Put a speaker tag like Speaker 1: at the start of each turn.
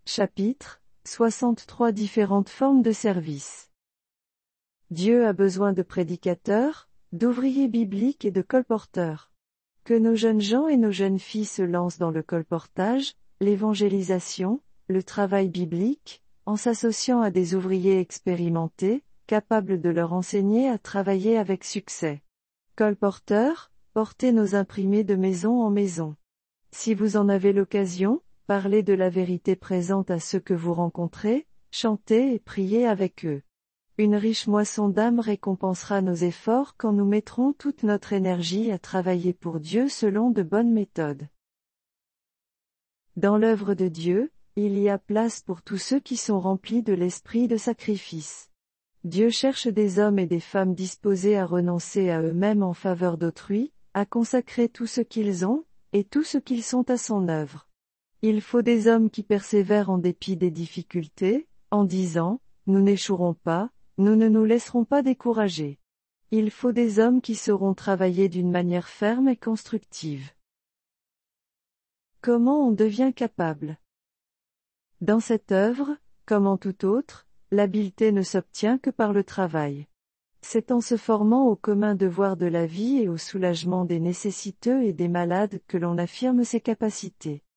Speaker 1: Chapitre 63 différentes formes de service. Dieu a besoin de prédicateurs, d'ouvriers bibliques et de colporteurs. Que nos jeunes gens et nos jeunes filles se lancent dans le colportage, l'évangélisation, le travail biblique, en s'associant à des ouvriers expérimentés, capables de leur enseigner à travailler avec succès. Colporteurs, portez nos imprimés de maison en maison. Si vous en avez l'occasion, parlez de la vérité présente à ceux que vous rencontrez, chantez et priez avec eux. Une riche moisson d'âmes récompensera nos efforts quand nous mettrons toute notre énergie à travailler pour Dieu selon de bonnes méthodes. Dans l'œuvre de Dieu, il y a place pour tous ceux qui sont remplis de l'esprit de sacrifice. Dieu cherche des hommes et des femmes disposés à renoncer à eux-mêmes en faveur d'autrui, à consacrer tout ce qu'ils ont, et tout ce qu'ils sont à son œuvre. Il faut des hommes qui persévèrent en dépit des difficultés, en disant, nous n'échouerons pas, nous ne nous laisserons pas décourager. Il faut des hommes qui sauront travailler d'une manière ferme et constructive. Comment on devient capable? Dans cette œuvre, comme en toute autre, l'habileté ne s'obtient que par le travail. C'est en se formant au commun devoir de la vie et au soulagement des nécessiteux et des malades que l'on affirme ses capacités.